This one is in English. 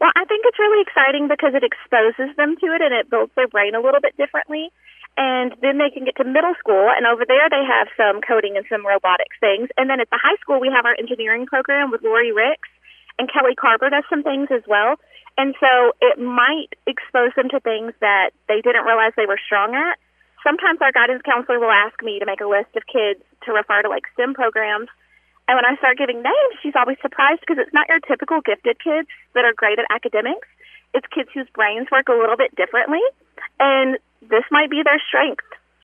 Well, I think it's really exciting because it exposes them to it and it builds their brain a little bit differently. And then they can get to middle school, and over there they have some coding and some robotics things. And then at the high school, we have our engineering program with Lori Ricks, and Kelly Carver does some things as well. And so it might expose them to things that they didn't realize they were strong at. Sometimes our guidance counselor will ask me to make a list of kids to refer to like STEM programs. And when I start giving names, she's always surprised because it's not your typical gifted kids that are great at academics. It's kids whose brains work a little bit differently. And this might be their strength.